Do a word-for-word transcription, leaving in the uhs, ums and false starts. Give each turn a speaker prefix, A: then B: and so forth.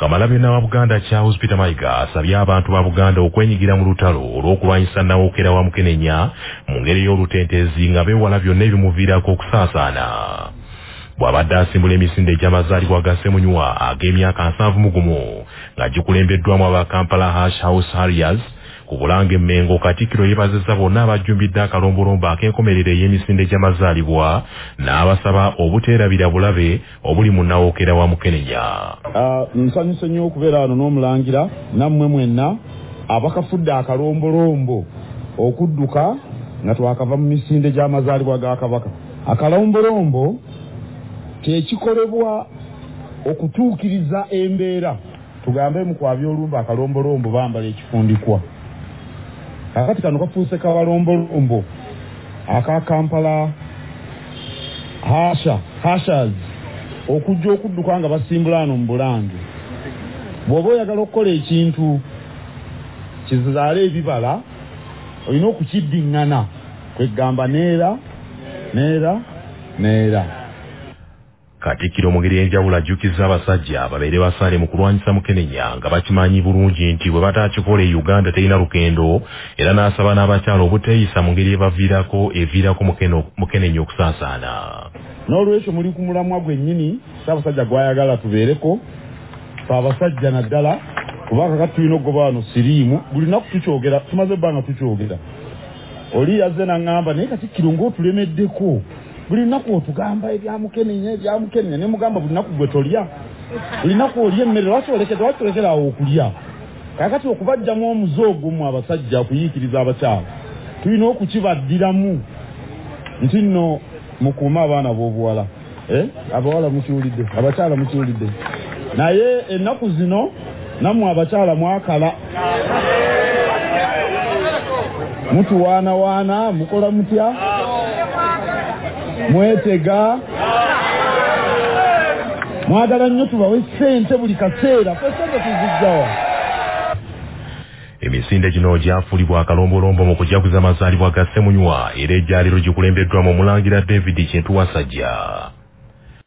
A: Kamalabyonna wa Buganda Charles Peter Mayiga asabye abantu ba Buganda okwenyigira mu lutalo olw'okulwanyisa Nawokera wa Mukenenya mu ngeri y'olutentezi nga beewala byonna ebimuviirako okusaasaana. Bw'abadde asimbula emisinde gy'amazaalibwa ga Ssemunywa ag'emyaka nsanvu mu gumu nga gikulembeddwamu aba Kampala Hash House Harriers ku Bulange Mmengo, Katikkiro yeebazizza bonna abajjumbidde akalombolombo ak'enkomerero ey'emisinde gy'amazaalibwa n'abasaba obuteerabira bulabe obuli mu Nawokera wa Mukenenya.
B: Nsanyuse nnyo okubeera wano n'Omulangira nammwe mwenna abakafudde akalombolombo okudduka nga twakava mu misinde gy'amazaalibwa ga Kabaka. Akalombolombo kyekikolebwa okutuukiriza embeera. Tugambe mu kwabya olumba akalombolombo bambala ekifundikwa. Kakati kano kafuuse kabalombolombo aka Kampala Hasha Hashas okujja okudduka nga basimbula wano mu Bulange. Bw'oba oyagala okukola ekintu kizaale ebibala olina okukiddiŋŋana, kwegamba neera neera neera.
A: Katikkiro mu ngeri enjawulo ajjukizza abasajja babeere basaale mu kulwanyisa Mukenenya nga bakimanyi bulungi nti bwe bataakikola e Uganda terina lukendo, era n'asaba n'abakyala obuteeyisa mu ngeri ebaviirako eviirako Mukenenya okusaasaana.
B: N'olwekyo muli ku mulamwa gwennyini Ssaabasajja gwayagala tubeereko fe abasajja naddala, kubanga kati tulina okugoba wano siriimu buli nnaku tukyogera, tumaze ebbanga tukyogera. Oli yazze n'aŋŋamba naye Katikkiro ng'otulemeddeko buli nnaku otugamba ebya Mukenenya ebya Mukenenya, ne mugamba buli nnaku gwe tolya, buli nnaku olya emmere, lwaki olekera lwaki olekera awo okulya. Kaakati okubajjamu omuze ogwo mu abasajja okuyiikiriza abakyala tulina okukibaddiramu nti nno mukuume abaana b'obuwala. Eh? Abawala mukiwulidde, abakyala mukiwulidde. Naye ennaku zino nammwe abakyala mwakala. Mutuwaanawaana, mukola mutya? Mwetega. Mwagala nnyo tubawe ssente buli kaseera, fe ssente tuziggawa.
A: Emisinde gino gyafuulibwa akalombolombo mu kujaguza amazaalibwa ga Ssemunywa era ejjaaliro gikulembeddwamu Omulangira David Kintu Wasajja.